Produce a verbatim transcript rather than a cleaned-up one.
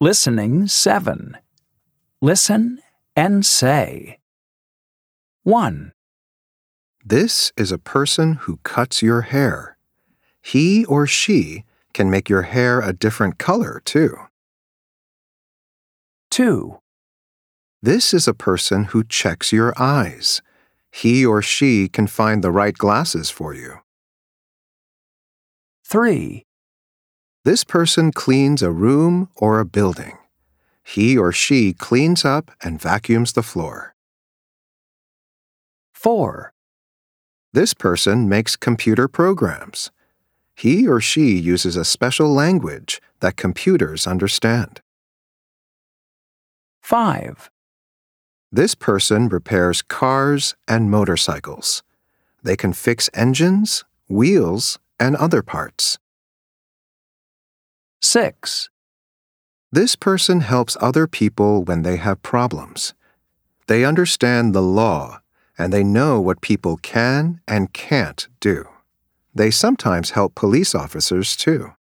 Listening seven. Listen and say. one. This is a person who cuts your hair. He or she can make your hair a different color, too. two. This is a person who checks your eyes. He or she can find the right glasses for you. three. This person cleans a room or a building. He or she cleans up and vacuums the floor. four. This person makes computer programs. He or she uses a special language that computers understand. five. This person repairs cars and motorcycles. They can fix engines, wheels, and other parts. six. This person helps other people when they have problems. They understand the law, and they know what people can and can't do. They sometimes help police officers, too.